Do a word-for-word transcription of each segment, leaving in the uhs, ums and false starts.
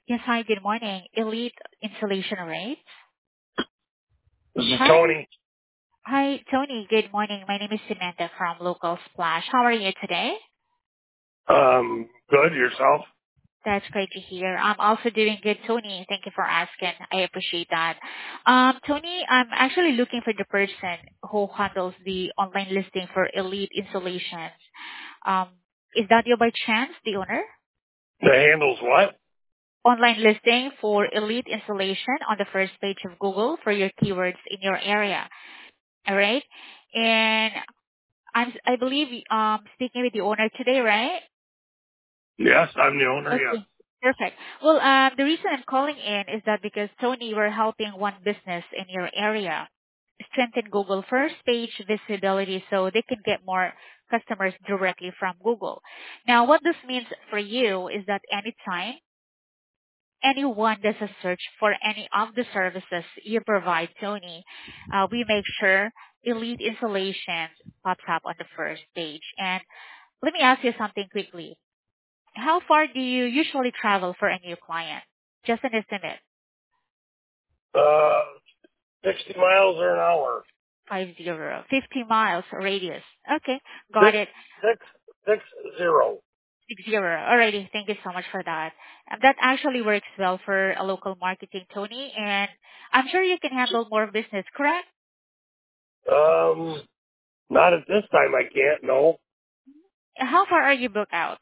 Yes, hi, good morning. Elite Insulation Rates. This is Hi. Tony. Hi, Tony. Good morning. My name is Samantha from Local Splash. How are you today? Um, good. Yourself? That's great to hear. I'm also doing good, Tony. Thank you for asking. I appreciate that. Um, Tony, I'm actually looking for the person who handles the online listing for Elite Installations. Um, is that you by chance, the owner? The handles what? Online listing for Elite Installation on the first page of Google for your keywords in your area. All right. And I'm, I believe, um, speaking with the owner today, right? Yes, I'm the owner. Yes. Okay. Perfect. Well, um, the reason I'm calling in is that because Tony, we're helping one business in your area strengthen Google first page visibility so they can get more customers directly from Google. Now, what this means for you is that anytime anyone does a search for any of the services you provide, Tony, uh, we make sure Elite Installations pops up on the first page. And let me ask you something quickly. How far do you usually travel for a new client? Just an estimate. Uh, sixty miles or an hour. Five zero. Fifty miles radius. Okay, got Six, it. six, six, zero. Six zero. Alrighty, thank you so much for that. And that actually works well for a local marketing, Tony, and I'm sure you can handle more business, correct? Um, not at this time. I can't. No. How far are you booked out?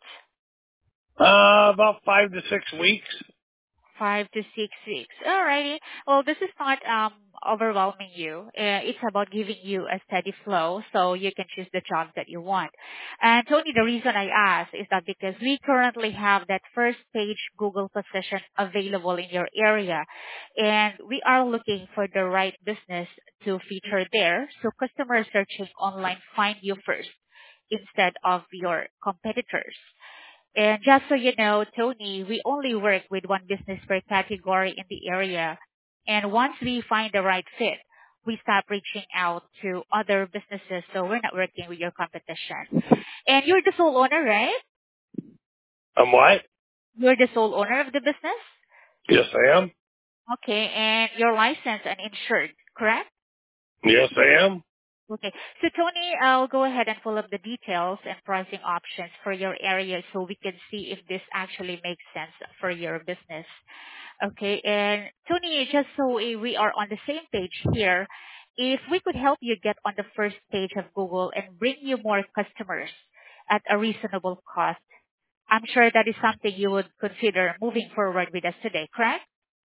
Uh, about five to six weeks. Five to six weeks. Alrighty. Well, this is not um overwhelming you. Uh, it's about giving you a steady flow so you can choose the jobs that you want. And Tony, the reason I ask is that because we currently have that first page Google position available in your area, and we are looking for the right business to feature there, so customers searching online find you first instead of your competitors. And just so you know, Tony, we only work with one business per category in the area. And once we find the right fit, we stop reaching out to other businesses so we're not working with your competition. And you're the sole owner, right? I'm what? You're the sole owner of the business? Yes, I am. Okay, and you're licensed and insured, correct? Yes, I am. Okay. So Tony, I'll go ahead and pull up the details and pricing options for your area so we can see if this actually makes sense for your business. Okay. And Tony, just so we we are on the same page here, if we could help you get on the first page of Google and bring you more customers at a reasonable cost, I'm sure that is something you would consider moving forward with us today, correct?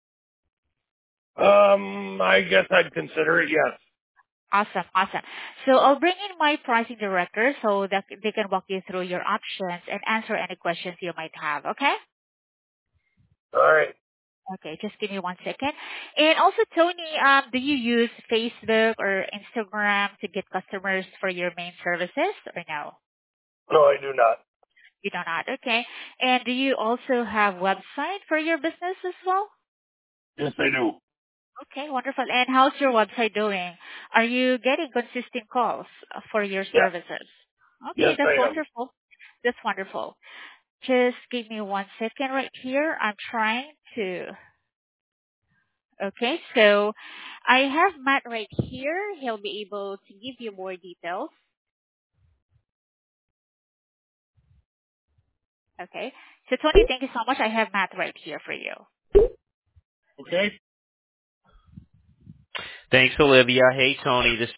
Um, I guess I'd consider it. Yes. Awesome. Awesome. So I'll bring in my pricing director so that they can walk you through your options and answer any questions you might have. Okay? All right. Okay, just give me one second. And also, Tony, um, do you use Facebook or Instagram to get customers for your main services or no? No, I do not. You do not. Okay. And do you also have website for your business as well? Yes, I do. Okay, wonderful. And how's your website doing? Are you getting consistent calls uh, for your Yeah. services? Okay, Yes, that's I am. wonderful. That's wonderful. Just give me one second right here. I'm trying to. Okay, so I have Matt right here. He'll be able to give you more details. Okay. So Tony, thank you so much. I have Matt right here for you. Okay. Thanks, Olivia. Hey, Tony. This